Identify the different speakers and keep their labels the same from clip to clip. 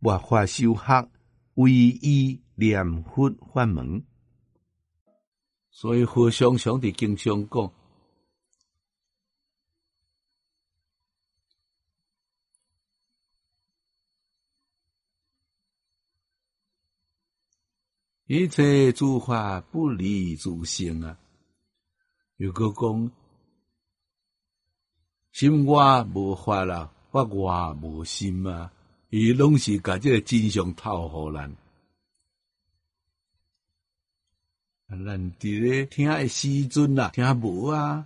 Speaker 1: 末法修学，唯以念佛法门。所以佛常常地经常讲，一切诸法不离自性啊。又搁讲，心外无法啦，法外无心啊。伊拢是甲这个真相透互咱。咱伫咧听的时阵啊，听无啊，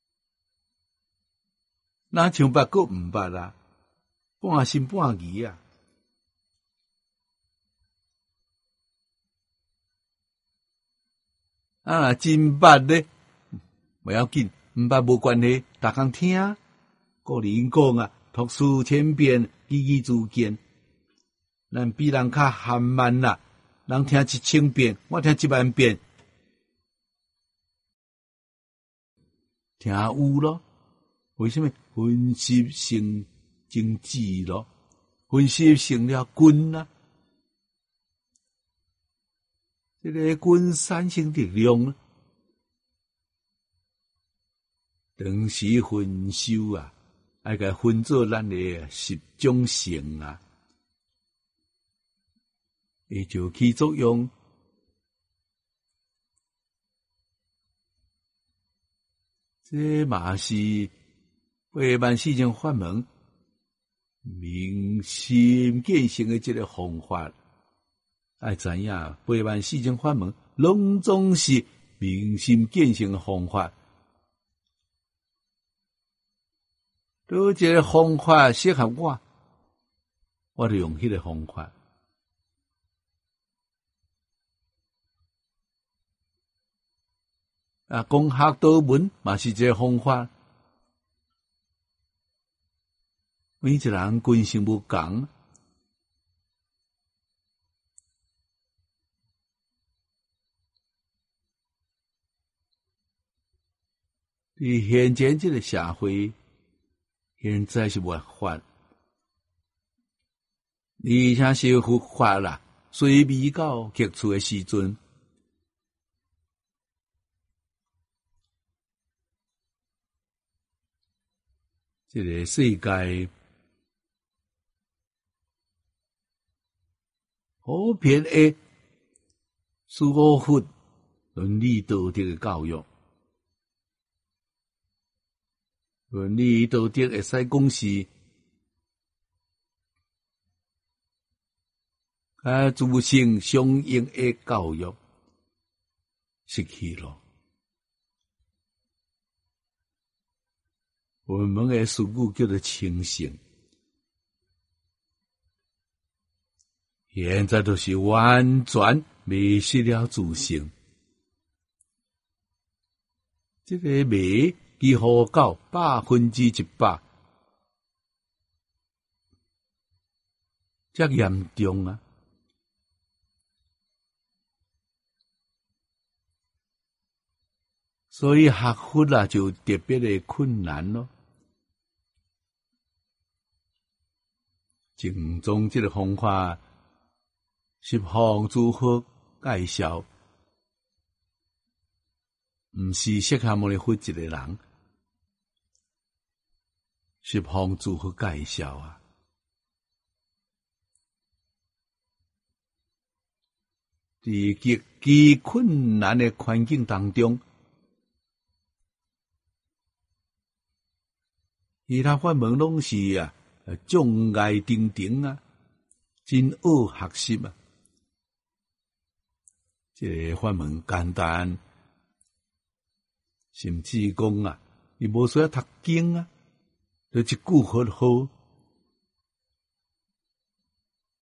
Speaker 1: 哪像捌个毋捌啊，半信半疑啊。若真捌咧，不要紧，毋捌无关系，逐工听。古人讲啊，读书千遍，字字珠玑。咱比人较含慢啦，人听1000遍，我听10000遍。听有咯，为什么分析成正智咯？分析成了根啊，这个根产生力量，当时分修啊，爱甲分做咱的10种性啊，伊就起作用。这嘛是84000种法门明心见性的这个方法，爱知影84000种法门拢总是明心见性的方法。都这个方法适合我，我就用迄个方法。啊，讲学道文嘛是一个方法，每一个人根性不同，伫现今这个社会，现在是没法，而且是佛法啦，随未到极处的时阵。这个世界普遍的诸佛佛伦理道德的教育，伦理道德会使讲是诸性相应的教育失去了。我们的俗语叫做清醒，现在都是完全迷失了自性。这个迷几乎到100%，这严重啊！所以学佛啊，就特别的困难咯。正宗这个方法是方诸佛介绍，毋是释迦牟尼佛一个人，是方诸佛介绍啊。伫极其困难的环境当中，其他法门拢是啊。障碍重重啊，真恶学习啊！这个法门简单，甚至讲啊，你无需要读经啊，就一句佛号，